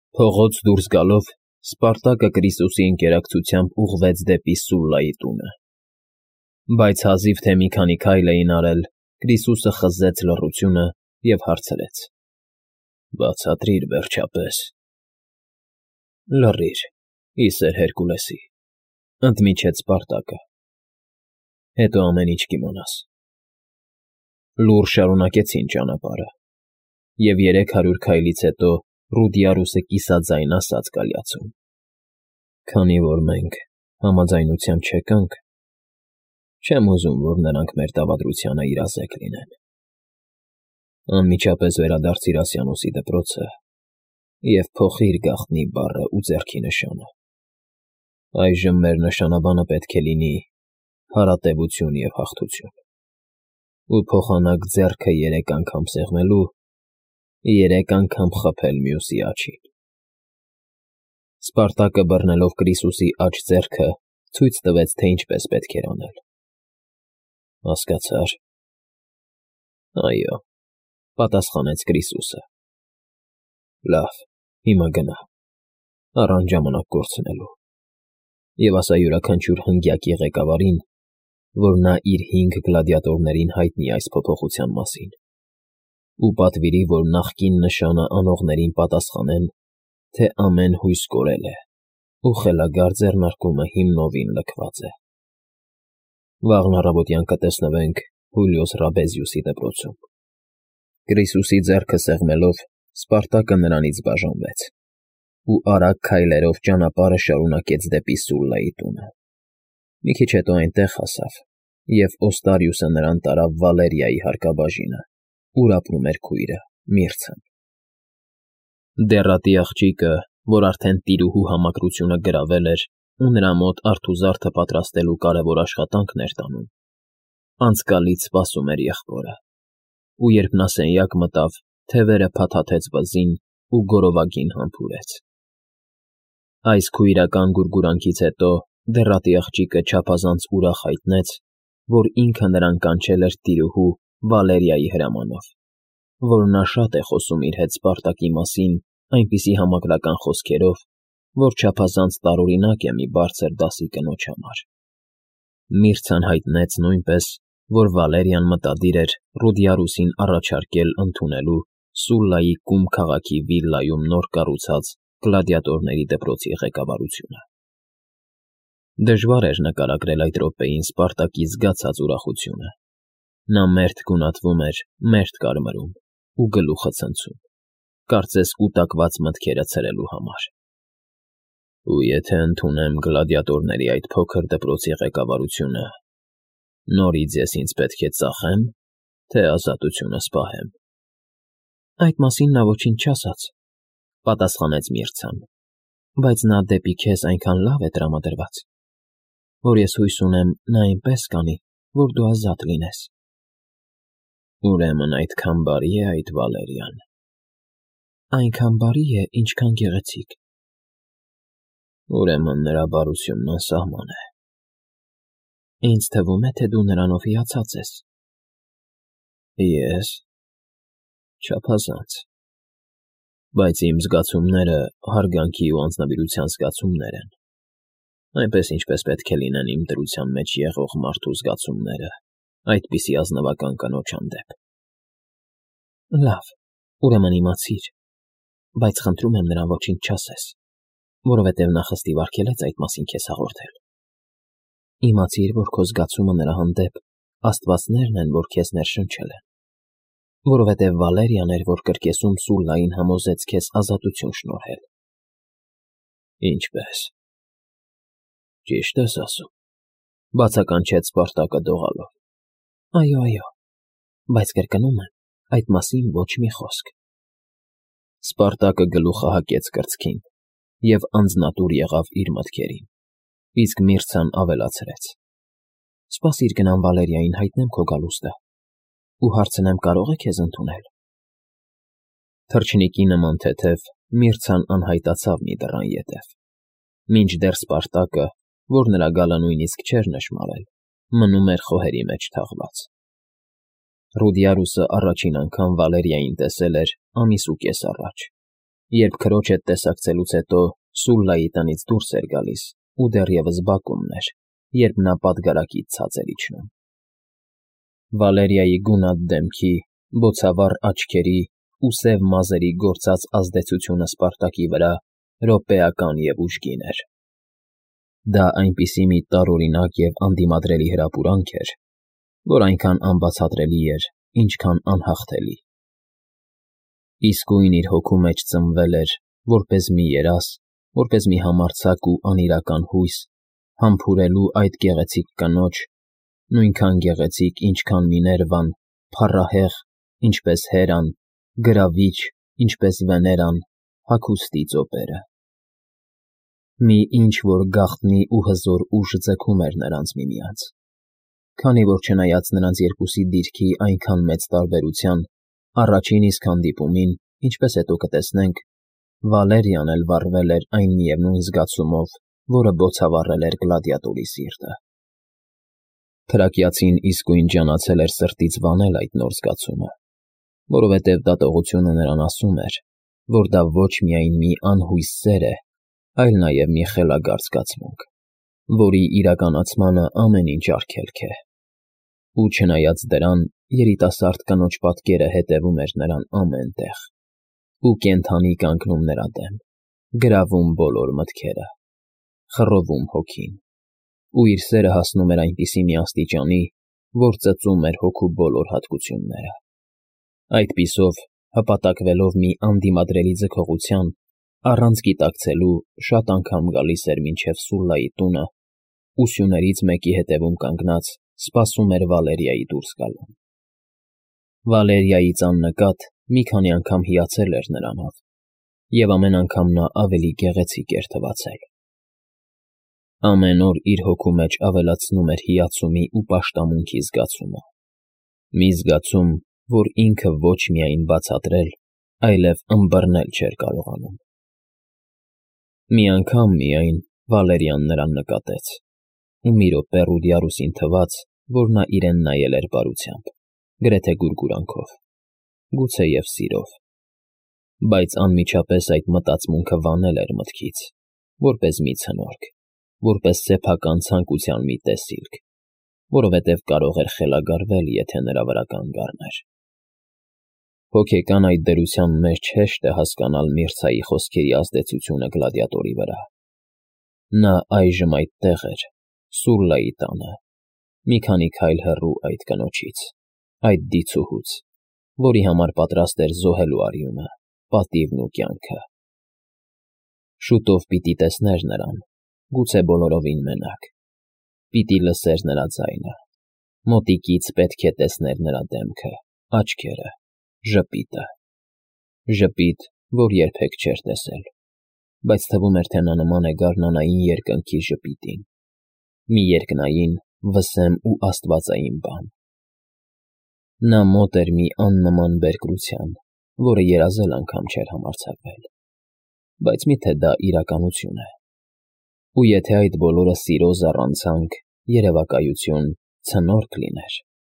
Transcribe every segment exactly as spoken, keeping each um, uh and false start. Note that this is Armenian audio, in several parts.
Փողոց դուրս գալով Սպարտակը Կրիսուսի ընկերակցությամբ ուղղվեց դեպի Սուլլայի տունը։ Բայց հազիվ թե մի քանի քայլ էին արել, Կրիսուսը խզեց լռությունը և հարցրեց. «Բացատրիր, վերջապես»։ «Լռիր, ի սեր Հերկուլեսի», ընդմիջեց Սպարտակը, «հետո ամեն ինչ կիմանաս»։ Լուռ շարունակեցին ճանապարհը, և երեք հարյուր քայլից հետո Ռուդիարուսը կիսաձայն ասաց կայացում. «Քանի որ մենք համաձայնության չեկանք, չեմ ուզում, որ նրանք մեր դավադրությանը իրազեկ լինեն։ Անմիջապես վերադարձիր Ասիանոսի դպրոցը և փոխիր գաղտնի բառը ու ձեռքի նշանը։ Այժմ մեր նշանաբանը պետք է լինի հարատևություն և հաղթություն, ու փոխանակ ձեռքը երեք անգամ սեղմելու, երեք անգամ խփել մյուսի աջին»։ Սպարտակը բռնելով Կրիսուսի աջ ձեռքը ցույց տվեց, թե ինչպես պետք էր անել։ «Հասկացա՞ր»։ «Այո», պատասխանեց Կրիսուսը։ «Լավ, հիմա գնա, առանց ժամանակ կորցնելու, և ասա յուրաքանչյուր հնգյակի ղեկավարին, որ նա իր հինգ գլադիատորներին հայտնի այս փոփոխության մասին, ու պատվիրի, որ նախկին նշանը անողներին պատասխանեն, թե ամեն հույս կորել է, ու խելագար ձեռնարկումը հիմնովին լքված է։ Վաղն առավոտյան կտեսնվենք Հուլիոս Ռաբեզիուսի դպրոցում»։ Կրիսուսի ձեռքը սեղմելով Սպարտակը նրանից բաժանվեց ու արագ քայլերով ճանապարհը շարունակեց դեպի Սուլլայի տունը։ Մի քիչ հետո այնտեղ հասավ, և Օստարիուսը նրան տարավ Վալերիայի հարկաբաժինը, ուր ապրում էր քույրը՝ Միրցեն։ Դեռատի աղջիկը, որ արդեն տիրուհու համակրությունը գրավել էր ու նրա մոտ արթուզարդը պատրաստելու կարևոր աշխատանքն էր տանում, անցկալից սպասում էր եղբորը, ու երբ նա սենյակ մտավ, թևերը փաթաթեց վզին ու գորովագին համբուրեց։ Այս քույրական գուրգուրանքից հետո դեռատի աղջիկը չափազանց ուրախ հայտնեց, որ ինքը նրան կանչել էր տիրուհու Վալերիայի հրամանով, որ նա շատ է խոսում իր հետ Սպարտակի մասին այնպիսի համակրական խոսքերով, որ չափազանց տարօրինակ է մի բարձր դասի կնոջ համար։ Միրցան հայտնեց նույնպես, որ Վալերիան մտադիր էր Ռուդիարուսին առաջարկել ընդունելու Սուլլայի Կում քաղաքի վիլլայում նոր կառուցած գլադիատորների դպրոցի ղեկավարությունը։ Դժվար էր նկարագրել այդ րոպեին Սպարտակի զգացած ուրախությունը։ Նա մերթ գունատվում էր, մերթ կարմրում ու գլուխը ցնցում, կարծես կուտակված մտքերը ցրելու համար։ «Ու եթե ընդունեմ գլադիատորների այդ փոքր դպրոցի ղեկավարությունը, նորից ես ինձ պետք է ծախե՞մ, թե ազատությունս պահեմ»։ «Այդ մասին նա ոչինչ չասաց», պատասխանեց Միրցան, «բայց նա դեպի քեզ այնքան լավ է տրամադրված, որ ես հույս ունեմ, նա այնպես կանի, որ դու ազատ լինես»։ «Ուրեմն այդքան բարի՞ է այդ Վալերիան»։ «Այնքան բարի է, ինչքան գեղեցիկ»։ «Ուրեմն նրա բարությունն անսահման է»։ «Ինձ թվում է, թե դու նրանով հիացած ես»։ «Ես… չափազանց, բայց իմ զգացումները հարգանքի ու անձնվիրության զգացումներ են, այնպես, ինչպես պետք է լինեն իմ դրության մեջ եղող մարդու զգացումները այդպիսի ազնվական կնոջ հանդեպ»։ «Լավ, ուրեմն իմացիր, բայց խնդրում եմ նրան ոչինչ չասես, որովհետև նա խստիվարգելեց այդ մասին քեզ հաղորդել։ Իմացիր, որ քո զգացումը նրա հանդեպ աստվածներն են, որ քեզ ներշնչել են, որովհետև Վալերիան էր, որ կրկեսում Սուլլային համոզեց քեզ ազատություն շնորհել»։ «Ինչպե՞ս»։ «Ճիշտ ես ասում», բացականչեց Սպարտակը դողալով։ «Այո, այո, բայց կրկնում եմ, այդ մասին ոչ մի խոսք»։ Սպարտակը գլուխը հակեց կրծքին և անձնատուր եղավ իր մտքերին, իսկ Միրցան ավելացրեց. «Սպասիր գնամ Վալերիային հայտնեմ քո գալուստը ու հարցնեմ՝ կարո՞ղ է քեզ ընդունել»։ Թռչնիկի նման թեթև Միրցան անհայտացավ մի դռան ետև, մինչդեռ Սպարտակը, որ նրա գալը նույնիսկ չէր նշմարել, մնում էր խոհերի մեջ թաղված։ Ռուդիարուսը առաջին անգամ Վալերիային տեսել էր ամիս ու կես առաջ, Երբ քրոջ հետ տեսակցելուց հետո Սուլլայի տնից դուրս էր գալիս ու դեռևս բակումն էր, երբ նա պատգարակից ցած էր իջնում։ Վալերիայի գունատ դեմքի, բոցավառ աչքերի ու սև մազերի գործած ազդեցությունը Սպարտակի վրա րոպեական և ուժգին էր։ Դա այնպիսի մի տարօրինակ և անդիմադրելի հրապուրանք էր, որ այնքան անբացատրելի էր, ինչքան անհաղթելի։ Իսկույն իր հոգու մեջ ծնվել էր, որպես մի երազ, որպես մի համարձակ ու անիրական հույս, համբուրելու այդ գեղեցիկ կնոջ, նույնքան գեղեցիկ, ինչքան Միներվան, փառահեղ, ինչպես Հերան, գրավիչ, ինչպես Վեներան, հագուստի ծոպերը։ Մի ինչ-որ գաղտնի ու հզոր ուժ ձգում էր նրանց միմյանց, քանի որ չնայած նրանց երկուսի դիրքի այնքան մեծ տարբերության, առաջին իսկ հանդիպումին, ինչպես հետո կտեսնենք, Վալերիան էլ վառվել էր այն միևնույն զգացումով, որը բոցավառել էր գլադիատորի սիրտը։ Թրակիացին իսկույն ջանացել էր սրտից վանել այդ նոր զգացումը, որովհետև դատողությունը նրան ասում էր, որ դա ոչ միայն մի անհույս սեր է, այլ նաև մի խելագար զգացմունք, որի իրականացմանը ամեն ինչ արգելք է։ Ու չնայած դրան, երիտասարդ կնոջ պատկերը հետևում էր նրան ամեն տեղ, ու կենդանի կանգնում նրա դեմ, գրավում բոլոր մտքերը, խռովում հոգին, ու իր սերը հասնում էր այնպիսի մի աստիճանի, որ ծծում էր հոգու բոլոր հատկությունները։ Այդպիսով, հպատակվելով մի անդիմադրելի ձգողության, առանց գիտակցելու շատ անգամ գալիս էր մինչև Սուլլայի տունը ու սյուներից մեկի հետևում կանգնած սպասում էր Վալերիայի դուրս գալուն։ Վալերիայից աննկատ մի քանի անգամ հիացել էր նրանով, և ամեն անգամ նա ավելի գեղեցիկ էր թվացել։ Ամեն օր իր հոգու մեջ ավելացնում էր հիացումի ու պաշտամունքի զգացումը, մի զգացում, որ ինքը ոչ միայն բացատրել, այլև ըմբռնել չէր կարողանում։ Մի անգամ միայն Վալերիան նրան նկատեց, ու մի րոպե Ռուդիարուսին թվաց, որ նա իրեն նայել էր բարությամբ, գրեթե գուրգուրանքով, գուցեև սիրով, բայց անմիջապես այդ մտածմունքը վանել էր մտքից, որպես մի ցնորք, որպես սեփական ցանկության մի տեսիլք, որովհետև կարող էր խելագարվել, եթե նրա վրա կանգ առներ։ Հոգեկան այդ դրության մեջ հեշտ է հասկանալ Միրցայի խոսքերի ազդեցությունը գլադիատորի վրա։ Նա այժմ այդտեղ էր, Սուլլայի տանը, մի քանի քայլ հեռու այդ կնոջից, այդ դիցուհուց, որի համար պատրաստ էր զոհելու արյունը, պատիվն ու կյանքը։ Շուտով պիտի տեսներ նրան, գուցե բոլորովին մենակ, պիտի լսեր նրա ձայնը, մոտիկից պետք է տեսներ նրա դեմքը, աչքերը, ժպիտը, ժպիտ, որ երբեք չէր տեսել, բայց թվում էր, թե նա նման է գարնանային երկնքի ժպիտին, մի երկնային, վսեմ ու աստվածային բան։ Նա մոտ էր մի աննման բերկրության, որը երազել անգամ չէր համարձակվել, բայց միթե դա իրականություն է։ Ու եթե այդ բոլորը սիրո զառանցանք, երևակայություն, ցնորք լիներ…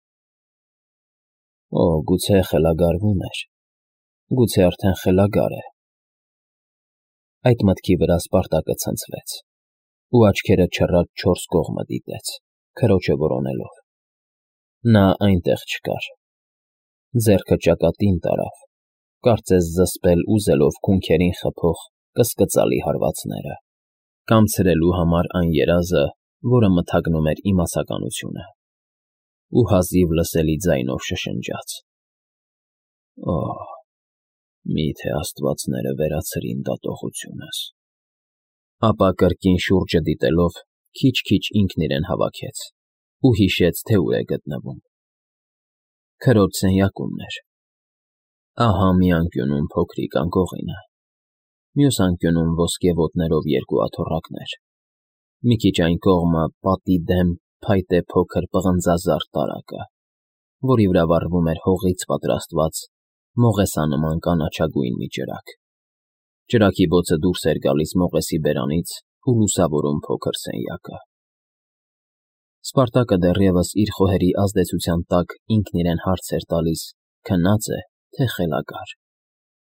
Օ, գուցե խելագարվում էր, գուցե արդեն խելագար է… Այդ մտքի վրա Սպարտակը ցնցվեց, ու աչքերը չռած չորս կողմը դիտեց, քրոջը որոնելով։ Նա այնտեղ չկար։ Ձեռքը ճակատին տարավ, կարծես զսպել ուզելով քունքերին խփող կսկծալի հարվածները, կամ ցրելու համար այն երազը, որը մթագնում էր իմացականությունը, ու հազիվ լսելի ձայնով շշնջաց. Օ՜, մի՞թե աստվածները վերացրին դատողությունս… Ապա կրկին շուրջը դիտելով, քիչ-քիչ ինքն իրեն հավաքեց ու հիշեց, թե ուր է գտնվում։ Քրոջ սենյակումն էր։ Ահա մի անկյունում փոքրիկ անկողինը, մյուս անկյունում ոսկե ոտներով երկու աթոռակներ, մի քիչ այն կողմը պատի դեմ փայտե փոքր պղնձազարդ տարակը, որի վրա վառվում էր հողից պատրաստված մողեսանման կանաչագույն մի ճրագ։ Ճրագի բոցը դուրս էր գալիս մողեսի բերանից ու լուսավորում փոքր սենյակը։ Սպարտակը դեռևս իր խոհերի ազդեցության տակ ինքն իրեն հարց էր տալիս՝ քնա՞ծ է, թե խելագար։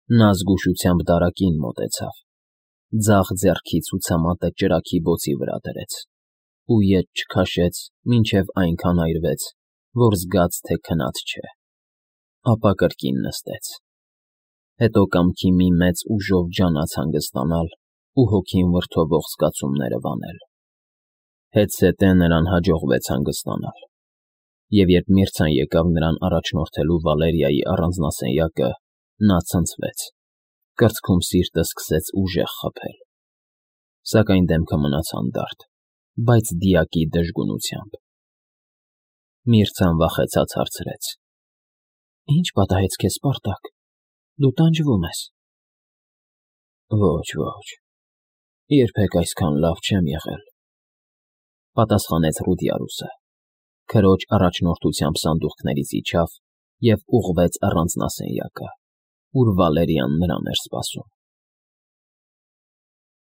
Նա զգուշությամբ դարակին մոտեցավ, ձախ ձեռքի ցուցամատը ճրագի բոցի վրա դրեց ու ետ չքաշեց, մինչև այնքան այրվեց, որ զգաց, թե քնած չէ, ապա կրկին նստեց, հետո կամքի մի մեծ ուժով ջանաց հանգստանալ ու հոգին վրդովող զգացումները վանել։ Հետզհետե նրան հաջողվեց հանգստանալ, և երբ Միրցան եկավ նրան առաջնորդելու Վալերիայի առանձնասենյակը, նա ցնցվեց, կրծքում սիրտը սկսեց ուժեղ խփել, սակայն դեմքը մնաց հանդարտ, բայց դիակի դժգունությամբ։ Միրցան վախեցած հարցրեց. «Ի՞նչ պատահեց քեզ, Սպարտակ, դու տանջվում ես»։ «Ոչ, ոչ, երբեք այսքան լավ չեմ եղել», պատասխանեց Ռուդիարուսը, քրոջ առաջնորդությամբ սանդուղքներից իջավ և ուղղվեց առանձնասենյակը, ուր Վալերիան նրան էր սպասում։